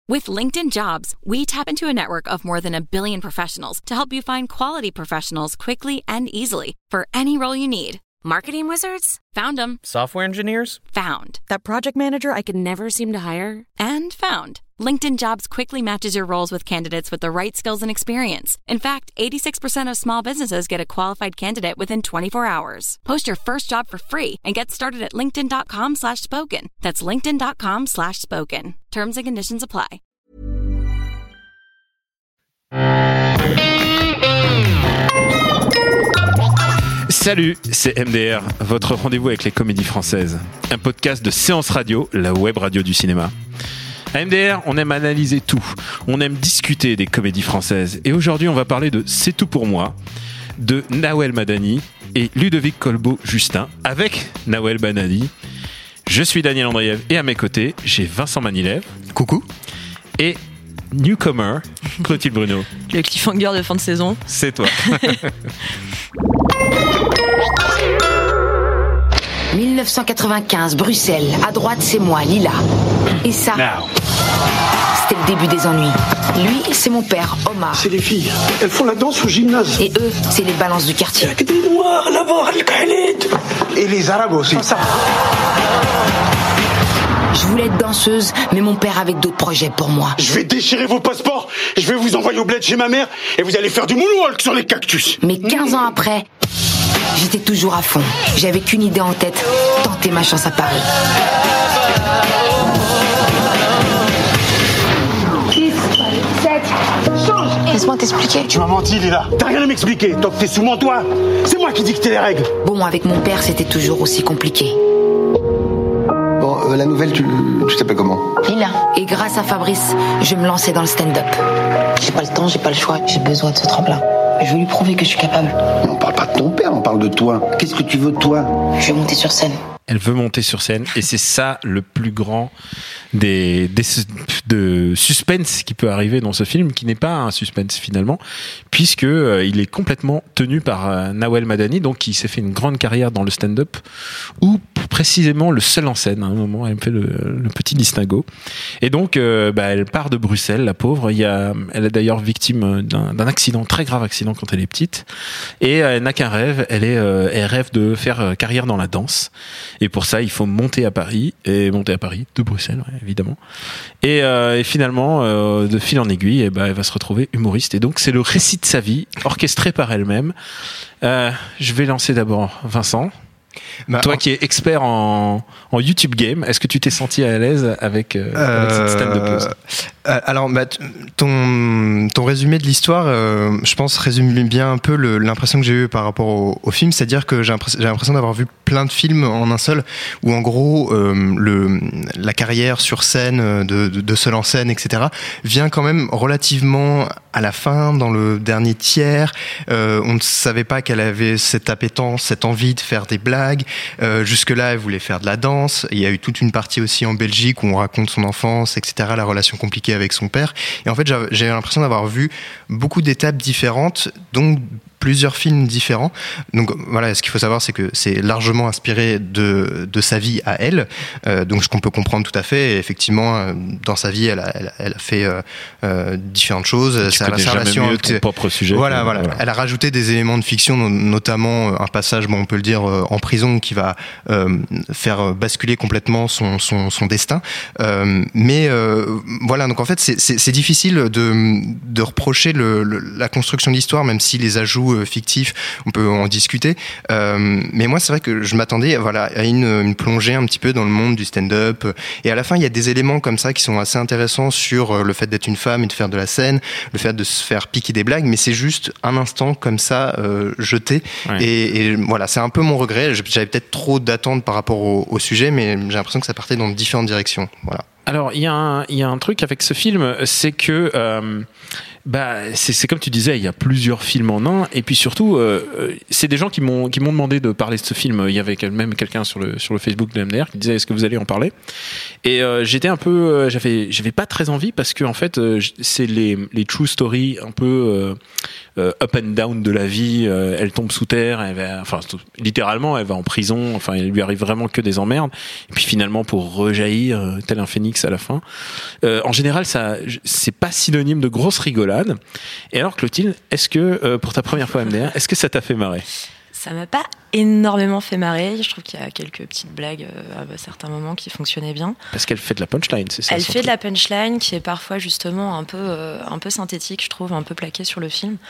With LinkedIn Jobs, we tap into a network of more than 1 billion professionals to help you find quality professionals quickly and easily for any role you need. Marketing wizards? Found them. Software engineers? Found. That project manager I could never seem to hire? And found. LinkedIn Jobs quickly matches your roles with candidates with the right skills and experience. In fact, 86% of small businesses get a qualified candidate within 24 hours. Post your first job for free and get started at linkedin.com/spoken. That's linkedin.com/spoken. Terms and conditions apply. Salut, c'est MDR, votre rendez-vous avec les comédies françaises. Un podcast de Séance Radio, la web radio du cinéma. À MDR, on aime analyser tout. On aime discuter des comédies françaises. Et aujourd'hui, on va parler de C'est tout pour moi, de Nawel Madani et Ludovic Colbeau-Justin, avec Nawel Madani. Je suis Daniel Andriev et à mes côtés, j'ai Vincent Manilev. Coucou. Et newcomer, Clotilde Bruno. Le cliffhanger de fin de saison. C'est toi. 1995, Bruxelles. À droite, c'est moi, Lila. Et ça, c'était le début des ennuis. Lui, c'est mon père, Omar. C'est les filles. Elles font la danse au gymnase. Et eux, c'est les balances du quartier. Il y a des noirs là-bas, et les arabes aussi. Ça. Je voulais être danseuse, mais mon père avait d'autres projets pour moi. Je vais déchirer vos passeports, je vais vous envoyer au bled chez ma mère, et vous allez faire du moonwalk sur les cactus. Mais 15 ans après, j'étais toujours à fond. J'avais qu'une idée en tête, tenter ma chance à Paris. 6, 7, change. Laisse-moi t'expliquer. Tu m'as menti, Lila. T'as rien à m'expliquer, tant que t'es sous mon toit. C'est moi qui dictais les règles. Bon, avec mon père, c'était toujours aussi compliqué. Bon, la nouvelle, tu t'appelles comment? Lila. Et grâce à Fabrice, je me lançais dans le stand-up. J'ai pas le temps, j'ai pas le choix, j'ai besoin de ce tremplin. Je veux lui prouver que je suis capable. On parle pas de ton père, on parle de toi. Qu'est-ce que tu veux de toi? Je vais monter sur scène. Elle veut monter sur scène et c'est ça le plus grand de suspense qui peut arriver dans ce film, qui n'est pas un suspense finalement, puisque il est complètement tenu par Nawel Madani, donc qui s'est fait une grande carrière dans le stand-up, ou précisément le seul en scène. À un moment, elle me fait le petit distinguo. Et donc, elle part de Bruxelles, la pauvre. Elle est d'ailleurs victime d'un accident, très grave accident quand elle est petite, et elle n'a qu'un rêve. Elle rêve de faire carrière dans la danse. Et pour ça, il faut monter à Paris de Bruxelles, ouais, évidemment. Et finalement, de fil en aiguille, elle va se retrouver humoriste. Et donc, c'est le récit de sa vie, orchestré par elle-même. Je vais lancer d'abord Vincent. Toi qui es expert en YouTube Game, est-ce que tu t'es senti à l'aise avec cette stand-up? Alors, ton résumé de l'histoire, je pense, résume bien un peu l'impression que j'ai eue par rapport au film. C'est-à-dire que j'ai l'impression d'avoir vu plein de films en un seul, où en gros, la carrière sur scène, de seul en scène, etc., vient quand même relativement à la fin, dans le dernier tiers. On ne savait pas qu'elle avait cette appétence, cette envie de faire des blagues. Jusque-là, elle voulait faire de la danse. Il y a eu toute une partie aussi en Belgique où on raconte son enfance, etc., la relation compliquée avec son père. Et en fait, j'ai l'impression d'avoir vu beaucoup d'étapes différentes, donc plusieurs films différents. Donc voilà, ce qu'il faut savoir, c'est que c'est largement inspiré de sa vie à elle, donc ce qu'on peut comprendre tout à fait. Et effectivement, dans sa vie, elle a fait différentes choses. Tu connais jamais mieux ton propre sujet. Voilà. Elle a rajouté des éléments de fiction, notamment un passage, on peut le dire, en prison, qui va faire basculer complètement son destin. Mais voilà, donc en fait, c'est difficile de reprocher la construction de l'histoire, même si les ajouts fictifs, on peut en discuter. Mais moi, c'est vrai que je m'attendais à une plongée un petit peu dans le monde du stand-up. Et à la fin, il y a des éléments comme ça qui sont assez intéressants sur le fait d'être une femme et de faire de la scène, le fait de se faire piquer des blagues, mais c'est juste un instant comme ça jeté. Ouais. Et voilà, c'est un peu mon regret. J'avais peut-être trop d'attentes par rapport au sujet, mais j'ai l'impression que ça partait dans différentes directions. Voilà. Alors, il y a un truc avec ce film, c'est que C'est comme tu disais, il y a plusieurs films en un, et puis surtout, c'est des gens qui m'ont demandé de parler de ce film. Il y avait même quelqu'un sur le Facebook de MDR qui disait est-ce que vous allez en parler, et j'étais un peu, j'avais pas très envie parce que en fait, c'est les true stories un peu up and down de la vie. Elle tombe sous terre, littéralement, elle va en prison. Enfin, il lui arrive vraiment que des emmerdes, et puis finalement pour rejaillir tel un phénix à la fin. En général, c'est pas synonyme de grosse rigolade. Et alors Clotilde, est-ce que pour ta première fois MDR, est-ce que ça t'a fait marrer ? Ça m'a pas énormément fait marrer. Je trouve qu'il y a quelques petites blagues à certains moments qui fonctionnaient bien. Parce qu'elle fait de la punchline, c'est ça ? Elle fait de la punchline qui est parfois justement un peu synthétique, je trouve, un peu plaquée sur le film.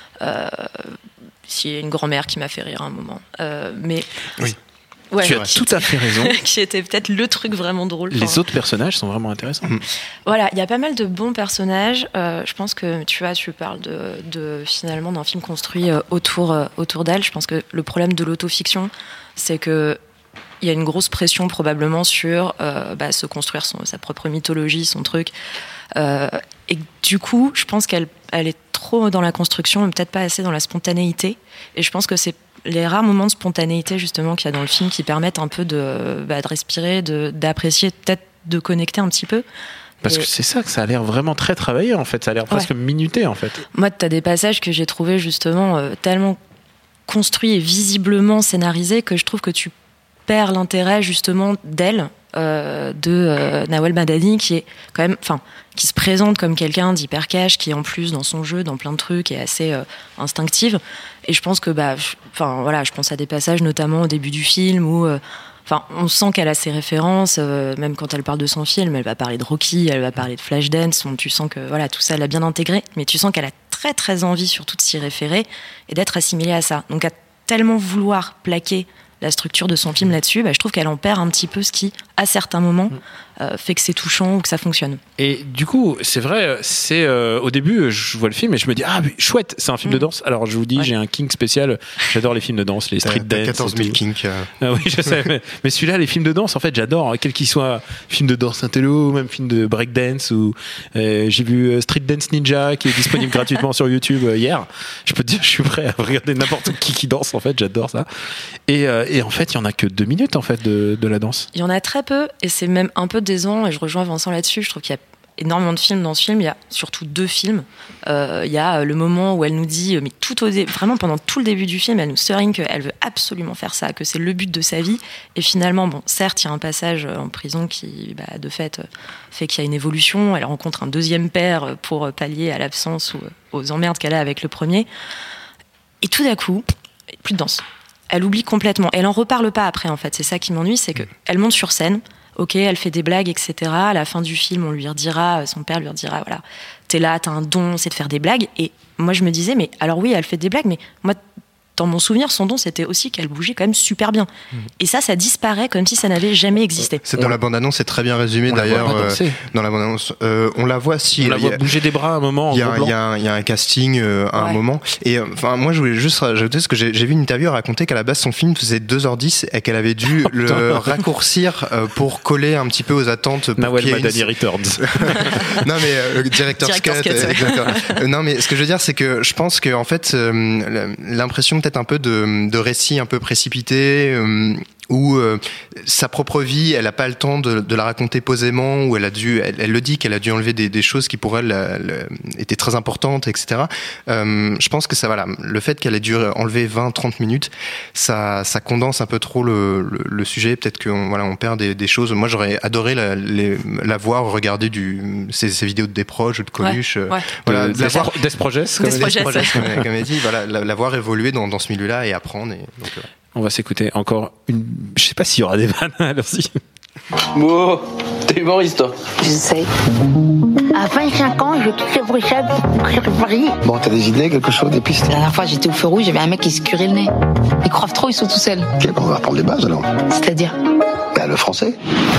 S'il y a une grand-mère qui m'a fait rire à un moment. Mais oui. Ouais, tu as tout à fait raison. Qui était peut-être le truc vraiment drôle. Les autres personnages sont vraiment intéressants. Voilà, il y a pas mal de bons personnages. Je pense que tu parles de finalement d'un film construit autour d'elle. Je pense que le problème de l'autofiction, c'est que il y a une grosse pression probablement sur se construire sa propre mythologie, son truc. Et du coup, je pense qu'elle est trop dans la construction, mais peut-être pas assez dans la spontanéité. Et je pense que c'est les rares moments de spontanéité justement qu'il y a dans le film qui permettent un peu de respirer, d'apprécier, peut-être de connecter un petit peu. Parce que c'est ça, que ça a l'air vraiment très travaillé en fait, ça a l'air presque minuté en fait. Moi, t'as des passages que j'ai trouvés justement tellement construits et visiblement scénarisés que je trouve que tu perds l'intérêt justement d'elle, de Nawal Madani, qui est quand même, qui se présente comme quelqu'un d'hyper cash, qui est en plus dans son jeu, dans plein de trucs, est assez instinctive. Et je pense que, je pense à des passages notamment au début du film où, on sent qu'elle a ses références, même quand elle parle de son film, elle va parler de Rocky, elle va parler de Flashdance, tu sens que tout ça elle a bien intégré, mais tu sens qu'elle a très très envie surtout de s'y référer et d'être assimilée à ça. Donc à tellement vouloir plaquer la structure de son film là-dessus, je trouve qu'elle en perd un petit peu ce qui, à certains moments, fait que c'est touchant ou que ça fonctionne. Et du coup, c'est vrai, au début, je vois le film et je me dis mais chouette, c'est un film de danse. Alors je vous dis, j'ai un kink spécial. J'adore les films de danse, les street dance. 14 000 kinks. Ah oui, je sais. mais celui-là, les films de danse, en fait, j'adore. Quel qu'il soit, film de danse intello, même film de breakdance, ou j'ai vu Street Dance Ninja qui est disponible gratuitement sur YouTube hier. Je peux te dire, je suis prêt à regarder n'importe qui danse. En fait, j'adore ça. Et en fait, il y en a que 2 minutes en fait de la danse. Il y en a très peu, et c'est même un peu décevant. Et je rejoins Vincent là-dessus. Je trouve qu'il y a énormément de films dans ce film. Il y a surtout 2 films. Il y a le moment où elle nous dit, mais vraiment pendant tout le début du film, elle nous souligne qu'elle veut absolument faire ça, que c'est le but de sa vie. Et finalement, certes, il y a un passage en prison qui, de fait qu'il y a une évolution. Elle rencontre un deuxième père pour pallier à l'absence ou aux emmerdes qu'elle a avec le premier. Et tout d'un coup, plus de danse. Elle oublie complètement. Elle en reparle pas après, en fait. C'est ça qui m'ennuie, c'est qu'elle monte sur scène. Ok, elle fait des blagues, etc. À la fin du film, on lui redira, son père lui redira, voilà, t'es là, t'as un don, c'est de faire des blagues. Et moi, je me disais, mais alors oui, elle fait des blagues, mais moi, dans mon souvenir, son don, c'était aussi qu'elle bougeait quand même super bien. Et ça disparaît comme si ça n'avait jamais existé. C'est dans la bande-annonce, c'est très bien résumé d'ailleurs. Dans la bande-annonce, on la voit on la voit bouger des bras à un moment. Il y a un casting à un moment. Et moi, je voulais juste rajouter parce que j'ai vu une interview raconter qu'à la base, son film faisait 2h10 et qu'elle avait dû le raccourcir pour coller un petit peu aux attentes. Nawal Madani Returns. Non mais Director's Cut. Non mais ce que je veux dire, c'est que je pense que en fait, l'impression peut-être un peu de récit un peu précipité où sa propre vie, elle n'a pas le temps de la raconter posément, où elle le dit qu'elle a dû enlever des choses qui pour elle étaient très importantes, etc. Je pense que ça, voilà, le fait qu'elle ait dû enlever 20-30 minutes, ça condense un peu trop le sujet. Peut-être qu'on perd des choses. Moi, j'aurais adoré la voir regarder ces vidéos de Desproges ou de Coluche. Voilà, Desproges, comme elle dit, voilà, la voir évoluer dans ce milieu-là et apprendre. Donc, on va s'écouter encore une. Je sais pas s'il y aura des vannes, alors-y. Bon, t'es humoriste, toi. Je sais. À 25 ans, je quitte Bruxelles pour Paris. Bon, t'as des idées, quelque chose, des pistes? La dernière fois, j'étais au feu rouge, j'avais un mec qui se curait le nez. Ils croient trop, ils sont tout seuls. Ok, on va reprendre les bases alors. C'est-à-dire? Le français.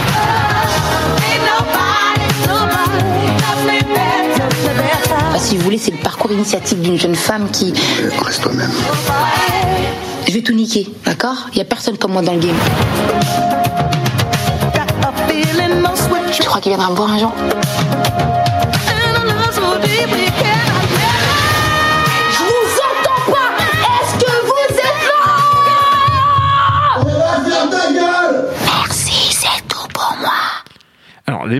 Si vous voulez, c'est le parcours initiatique d'une jeune femme qui... Reste toi-même. Je vais tout niquer, d'accord? Il n'y a personne comme moi dans le game. Tu crois qu'il viendra me voir un jour?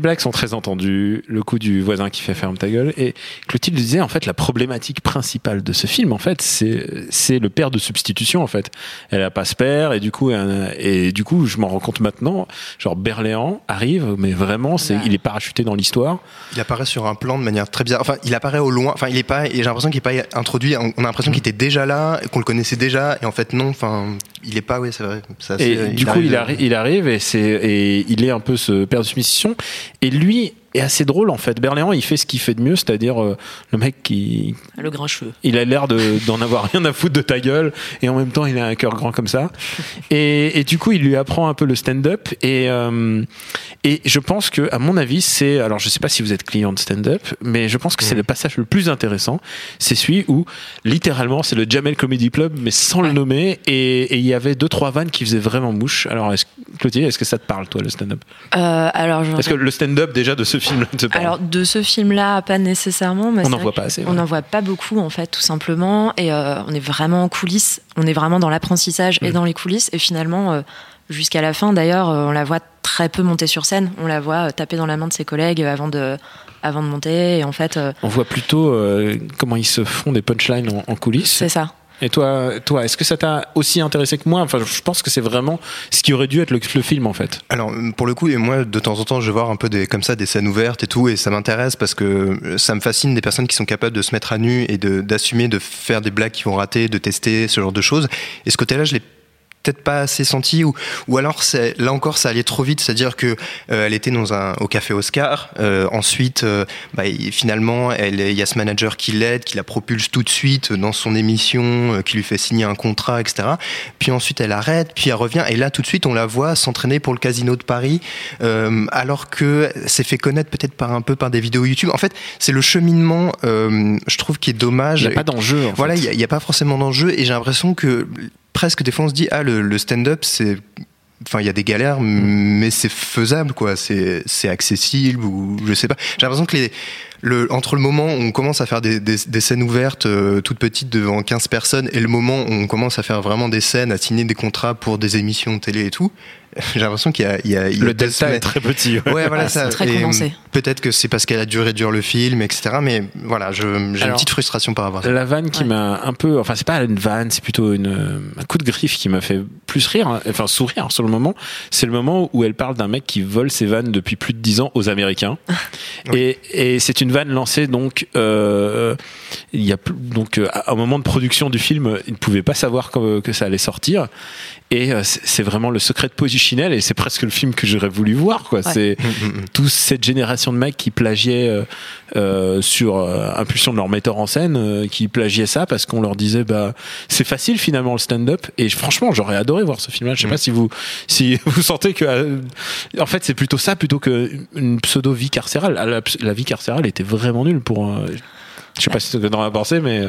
blagues sont très entendues, le coup du voisin qui fait ferme ta gueule. Et Clotilde disait, en fait, la problématique principale de ce film, en fait, c'est le père de substitution, en fait. Elle a pas ce père, et du coup, je m'en rends compte maintenant. Genre, Berléand arrive, mais vraiment, il est parachuté dans l'histoire. Il apparaît sur un plan de manière très bizarre. Enfin, il apparaît au loin. Enfin, il est pas. Et j'ai l'impression qu'il est pas introduit. On a l'impression qu'il était déjà là, qu'on le connaissait déjà, et en fait, non. Enfin, il est pas. Oui, c'est vrai. Et du coup, il arrive, et il est un peu ce père de substitution. Et lui est assez drôle en fait. Berléand, il fait ce qu'il fait de mieux, c'est-à-dire le mec qui... Le grand cheveu. Il a l'air d'en avoir rien à foutre de ta gueule, et en même temps il a un cœur grand comme ça. Et du coup il lui apprend un peu le stand-up, et je pense que, à mon avis, alors je sais pas si vous êtes client de stand-up, mais je pense que c'est le passage le plus intéressant. C'est celui où littéralement c'est le Jamel Comedy Club, mais sans le nommer, et il y avait 2-3 vannes qui faisaient vraiment mouche. Alors Clotilde, est-ce que ça te parle toi le stand-up? Est-ce que le stand-up déjà de ce film te parle? Alors de ce film-là, pas nécessairement. Mais on n'en voit pas assez. On n'en voit pas beaucoup en fait, tout simplement. Et on est vraiment en coulisses. On est vraiment dans l'apprentissage et dans les coulisses. Et finalement, jusqu'à la fin, d'ailleurs, on la voit très peu monter sur scène. On la voit taper dans la main de ses collègues avant de monter. Et en fait, on voit plutôt comment ils se font des punchlines en coulisses. C'est ça. Et toi, est-ce que ça t'a aussi intéressé que moi? Enfin, je pense que c'est vraiment ce qui aurait dû être le film, en fait. Alors, pour le coup, et moi, de temps en temps, je vais voir un peu des scènes ouvertes et tout, et ça m'intéresse parce que ça me fascine des personnes qui sont capables de se mettre à nu et d'assumer, de faire des blagues qui vont rater, de tester ce genre de choses. Et ce côté-là, je l'ai peut-être pas assez senti, ou alors là encore ça allait trop vite, c'est-à-dire que elle était au café Oscar, ensuite finalement il y a ce manager qui l'aide, qui la propulse tout de suite dans son émission, qui lui fait signer un contrat, etc. Puis ensuite elle arrête, puis elle revient, et là tout de suite on la voit s'entraîner pour le Casino de Paris, alors que c'est fait connaître peut-être par des vidéos YouTube. En fait c'est le cheminement, je trouve, qui est dommage. Il n'y a pas d'enjeu en voilà, fait. Il n'y a pas forcément d'enjeu, et j'ai l'impression que presque des fois on se dit le stand-up, c'est, enfin il y a des galères, mais c'est faisable quoi, c'est accessible, ou je sais pas. J'ai l'impression que entre le moment où on commence à faire des scènes ouvertes toutes petites devant 15 personnes et le moment où on commence à faire vraiment des scènes, à signer des contrats pour des émissions de télé et tout, j'ai l'impression qu'il y a le delta est très petit. Ouais, voilà, ça. C'est très condensé. Peut-être que c'est parce qu'elle a dû réduire le film, etc. Mais voilà, j'ai une petite frustration par rapport à ça. La vanne qui m'a un peu, enfin c'est pas une vanne, c'est plutôt un coup de griffe qui m'a fait plus rire, enfin sourire sur le moment. C'est le moment où elle parle d'un mec qui vole ses vannes depuis plus de 10 ans aux Américains. Oui. Et c'est une vanne lancée donc il y a à un moment de production du film, ils ne pouvaient pas savoir que ça allait sortir. Et c'est vraiment le secret de Polichinelle, et c'est presque le film que j'aurais voulu voir, quoi. Ouais. C'est toute cette génération de mecs qui plagiaient sur impulsion de leur metteur en scène, qui plagiaient ça parce qu'on leur disait c'est facile finalement le stand-up. Et franchement, j'aurais adoré voir ce film-là. Je sais pas si vous sentez que en fait c'est plutôt ça plutôt que une pseudo vie carcérale. La vie carcérale était vraiment nulle pour. Je sais pas si tu en as pensé, mais.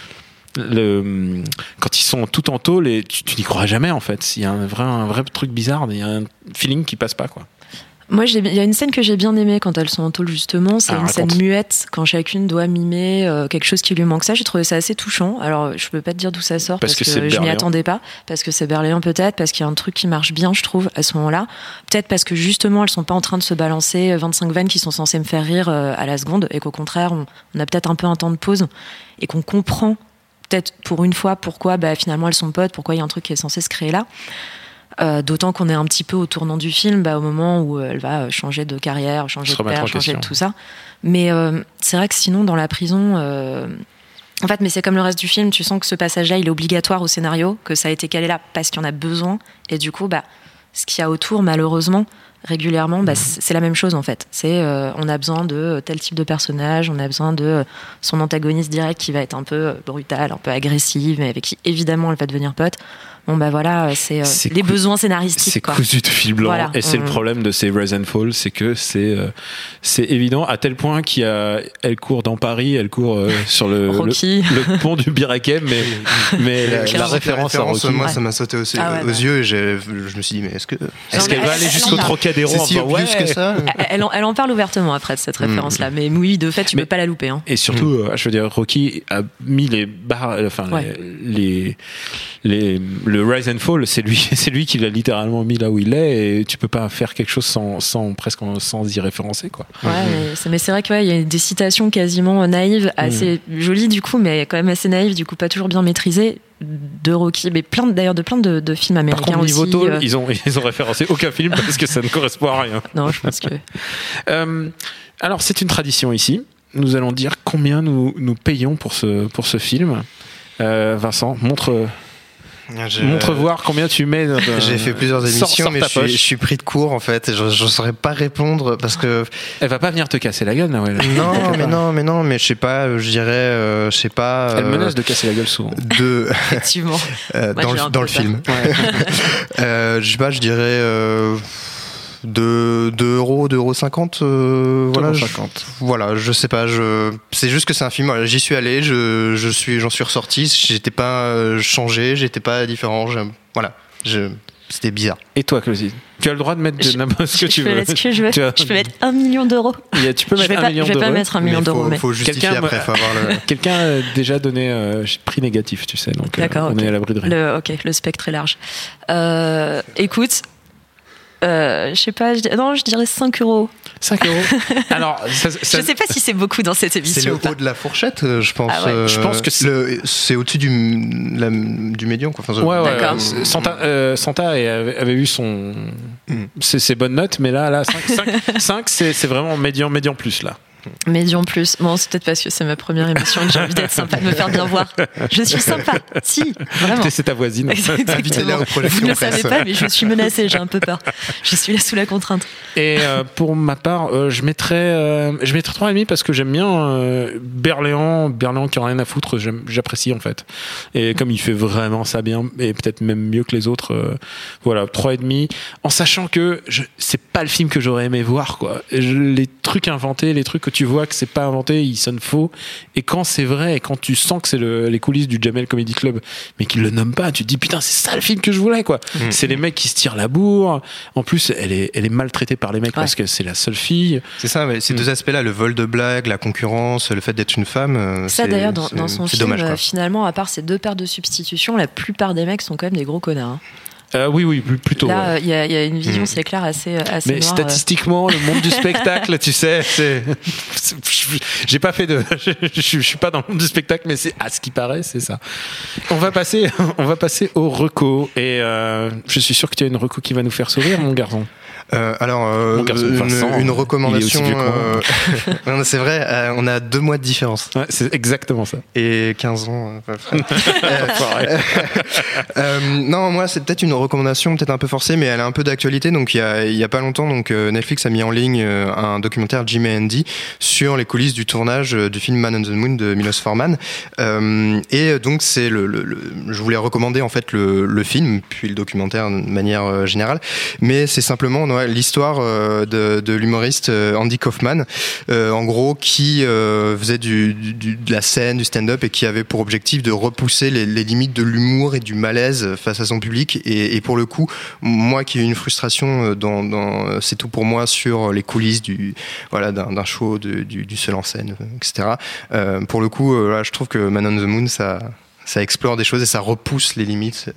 Quand ils sont tout en tôle, et tu n'y crois jamais en fait. Il y a un vrai truc bizarre, il y a un feeling qui passe pas, quoi. Moi, il y a une scène que j'ai bien aimée quand elles sont en tôle, justement. C'est une scène muette, quand chacune doit mimer quelque chose qui lui manque. Ça, j'ai trouvé ça assez touchant. Alors, je peux pas te dire d'où ça sort parce que je m'y attendais pas. Parce que c'est Berléand, peut-être, parce qu'il y a un truc qui marche bien, je trouve, à ce moment-là. Peut-être parce que justement, elles sont pas en train de se balancer 25 vannes qui sont censées me faire rire à la seconde, et qu'au contraire, on a peut-être un peu un temps de pause et qu'on comprend peut-être pour une fois pourquoi finalement elles sont potes, pourquoi il y a un truc qui est censé se créer là. D'autant qu'on est un petit peu au tournant du film, au moment où elle va changer de carrière, changer de père, changer de tout ça. Mais c'est vrai que sinon, dans la prison, en fait, mais c'est comme le reste du film, tu sens que ce passage-là, il est obligatoire au scénario, que ça a été calé là parce qu'il y en a besoin, et du coup, ce qu'il y a autour, malheureusement, régulièrement, c'est la même chose en fait. C'est on a besoin de tel type de personnage, on a besoin de son antagoniste direct qui va être un peu brutal, un peu agressif, mais avec qui évidemment elle va devenir pote. Bon voilà, c'est les besoins scénaristiques. C'est cousu de fil blanc, voilà. Et c'est le problème de ces Rise and Fall, c'est que c'est évident à tel point qu'elle court dans Paris, elle court sur le pont du Bir Hakeim, mais la référence à Rocky, moi ça m'a sauté aux yeux, et je me suis dit mais est-ce qu'elle va aller jusqu'au Trocadéro? C'est si obvious que ça. Elle en parle ouvertement après de cette référence-là, mais oui, de fait, tu peux pas la louper. Hein. Et surtout, je veux dire, Rocky a mis les barres, enfin le le Rise and Fall, c'est lui qui l'a littéralement mis là où il est, et tu peux pas faire quelque chose sans y référencer, quoi. Ouais, mais c'est vrai qu'il y a des citations quasiment naïves, assez jolies du coup, mais quand même assez naïves, du coup pas toujours bien maîtrisées, de Rocky, mais de plein de films américains. Par contre, aussi. niveau tôle, ils ont référencé aucun film parce que ça ne correspond à rien. Non, je pense que. Alors, c'est une tradition ici. Nous allons dire combien nous payons pour ce film. Vincent, montre voir combien tu mets. J'ai fait plusieurs émissions, mais je suis pris de court en fait. Je ne saurais pas répondre parce que. Elle va pas venir te casser la gueule, là, ouais. Non, mais je sais pas. Je dirais, je sais pas. Elle menace de casser la gueule souvent. Effectivement. Dans le film. Ouais. Je sais pas. Je dirais. 2 €, 2,50 €. Voilà, je sais pas. C'est juste que c'est un film. Voilà, j'y suis allé. J'en suis ressorti. J'étais pas changé. J'étais pas différent. C'était bizarre. Et toi, Clotilde, tu as le droit de mettre ce que tu veux. Je peux mettre 1 million d'euros. Tu peux mettre 1 million d'euros. Je vais pas mettre 1 million d'euros. Il faut justifier après. Faut avoir Quelqu'un a déjà donné prix négatif, tu sais. Donc on est à l'abri de rien. Le spectre est large. Écoute. Je sais pas, je dirais 5 €. 5 €. Alors, je sais pas si c'est beaucoup dans cette émission. C'est le haut de la fourchette, je pense. Ah ouais. Je pense que c'est au-dessus du médian, quoi. Enfin, ouais. Santa avait eu ses bonnes notes, mais là 5 c'est vraiment médian plus là. Médian plus. Bon, c'est peut-être parce que c'est ma première émission et que j'ai envie d'être sympa, de me faire bien voir. Je suis sympa. Si, vraiment. C'est ta voisine. Invitez-la au projet. Vous ne le savez pas, mais je suis menacée, j'ai un peu peur. Je suis là sous la contrainte. Et pour ma part, je mettrais 3,5 parce que j'aime bien Berléand qui a rien à foutre, j'apprécie en fait. Et comme il fait vraiment ça bien, et peut-être même mieux que les autres, voilà, 3,5, en sachant que c'est pas le film que j'aurais aimé voir, quoi. Les trucs inventés, les trucs que tu vois que c'est pas inventé, ils sonnent faux. Et quand c'est vrai, et quand tu sens que c'est les coulisses du Jamel Comedy Club, mais qu'ils le nomment pas, tu te dis putain, c'est ça le film que je voulais, quoi. C'est les mecs qui se tirent la bourre. En plus, elle est maltraitée par les mecs parce que c'est la seule fille. C'est ça, mais ces deux aspects-là, le vol de blagues, la concurrence, le fait d'être une femme. Ça d'ailleurs, dans son film, dommage, finalement, à part ces 2 paires de substitutions, la plupart des mecs sont quand même des gros connards. Hein. Oui, plutôt. Là, il y a une vision, c'est clair, assez mais noire. Statistiquement, le monde du spectacle, tu sais, j'ai pas fait je suis pas dans le monde du spectacle, mais c'est à ce qui paraît, c'est ça. On va passer au reco, et je suis sûr que tu as une reco qui va nous faire sourire, mon garçon. Alors, une recommandation. Non, c'est vrai, on a 2 mois de différence. Ouais, c'est exactement ça. Et 15 ans. Non, moi, c'est peut-être une recommandation, peut-être un peu forcée, mais elle a un peu d'actualité. Donc, il y a pas longtemps, Netflix a mis en ligne un documentaire Jim et Andy sur les coulisses du tournage du film Man on the Moon de Milos Forman. Et donc, je voulais recommander en fait le film, puis le documentaire de manière générale, mais c'est simplement l'histoire de l'humoriste Andy Kaufman, en gros, qui faisait de la scène, du stand-up, et qui avait pour objectif de repousser les limites de l'humour et du malaise face à son public. Et pour le coup, moi qui ai une frustration dans C'est tout pour moi sur les coulisses d'un show, du seul en scène, etc. Pour le coup, je trouve que Man on the Moon, ça explore des choses et ça repousse les limites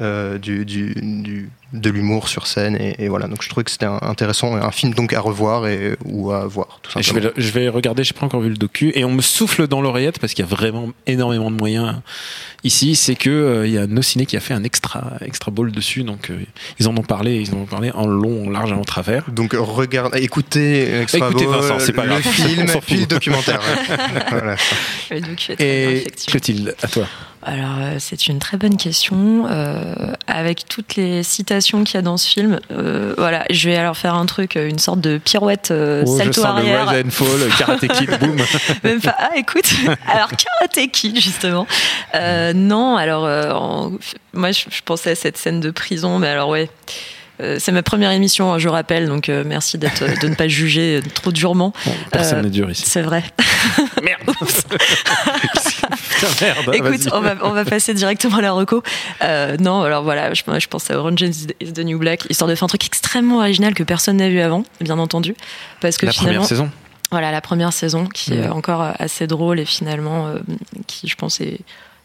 de l'humour sur scène, et voilà, donc je trouvais que c'était intéressant, un film donc à revoir ou à voir tout simplement. Je vais regarder, j'ai pas encore vu le docu, et on me souffle dans l'oreillette parce qu'il y a vraiment énormément de moyens ici, c'est que il y a No Ciné qui a fait un extra ball dessus, donc ils en ont parlé en long, en large et en travers. Donc écoutez Vincent, c'est pas le grave. film puis le documentaire. Voilà. Le docu est très bien, effectivement. Clotilde, à toi. Alors, c'est une très bonne question. Avec toutes les citations qu'il y a dans ce film, voilà, je vais alors faire un truc, une sorte de pirouette salto arrière. Le Rise and Fall, Karate Kid, boum. Même pas. Ah, écoute, alors Karate Kid, justement. Non, alors, moi, je pensais à cette scène de prison, mais alors, ouais. C'est ma première émission, je rappelle, donc merci de ne pas juger trop durement. Bon, personne n'est dur ici. C'est vrai. Merde. Putain, merde. Écoute, on va passer directement à la reco. Non, alors voilà, je pense à Orange is the New Black, histoire de faire un truc extrêmement original que personne n'a vu avant, bien entendu, parce que la première saison. Voilà, la première saison qui est encore assez drôle et finalement qui, je pense,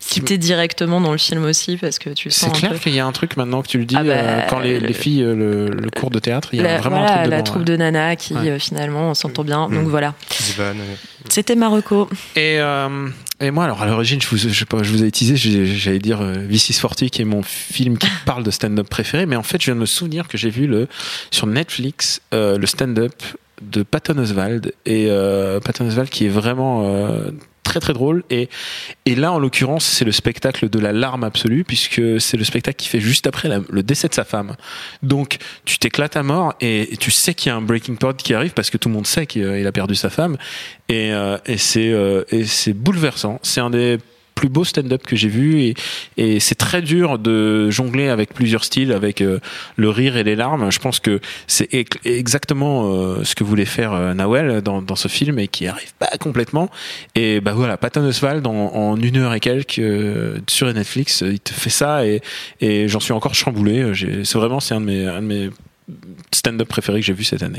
cité directement dans le film aussi parce que tu sens. C'est clair qu'il y a un truc maintenant que tu le dis quand les filles le cours de théâtre, il y a vraiment un truc dedans. La troupe de Nana qui finalement on s'entend bien. Donc voilà. Ivan, C'était Marocco. Et moi, alors à l'origine, je vous ai teasé, j'allais dire This is 40 qui est mon film qui parle de stand-up préféré, mais en fait, je viens de me souvenir que j'ai vu sur Netflix le stand-up de Patton Oswalt et Patton Oswalt qui est vraiment très très drôle et là en l'occurrence c'est le spectacle de la larme absolue puisque c'est le spectacle qui fait juste après le décès de sa femme, donc tu t'éclates à mort et tu sais qu'il y a un breaking point qui arrive parce que tout le monde sait qu'il a perdu sa femme et c'est bouleversant. C'est un des plus beau stand-up que j'ai vu et c'est très dur de jongler avec plusieurs styles, avec le rire et les larmes. Je pense que c'est exactement ce que voulait faire Nawel dans ce film et qui arrive pas complètement. Et bah voilà, Patton Oswalt en 1 heure et quelques sur Netflix, il te fait ça et j'en suis encore chamboulé. C'est un de mes stand-up préférés que j'ai vu cette année.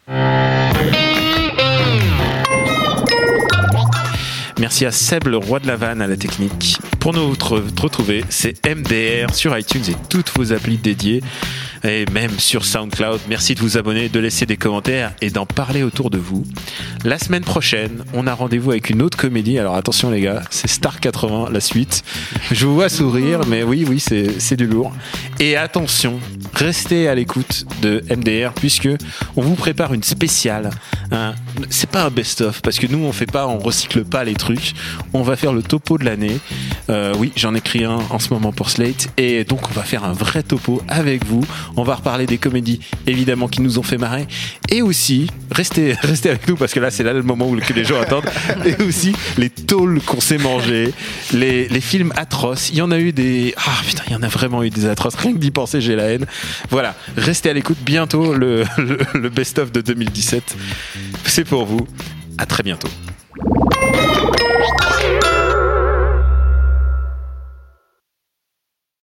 Merci à Seb, le roi de la vanne, à la technique. Pour nous retrouver, c'est MDR sur iTunes et toutes vos applis dédiées, et même sur SoundCloud. Merci de vous abonner, de laisser des commentaires et d'en parler autour de vous. La semaine prochaine, on a rendez-vous avec une autre comédie. Alors attention les gars, c'est Star 80, la suite. Je vous vois sourire, mais oui, c'est du lourd. Et attention, restez à l'écoute de MDR puisque on vous prépare une spéciale. C'est pas un best-of parce que nous on recycle pas les trucs. On va faire le topo de l'année. Oui, j'en ai écrit un en ce moment pour Slate et donc on va faire un vrai topo avec vous. On va reparler des comédies évidemment qui nous ont fait marrer et aussi restez avec nous parce que là c'est là le moment que les gens attendent et aussi les tôles qu'on s'est mangés, les films atroces. Il y en a eu il y en a vraiment eu des atroces. Rien que d'y penser, j'ai la haine. Voilà, restez à l'écoute. Bientôt le best-of de 2017. C'est pour vous. À très bientôt.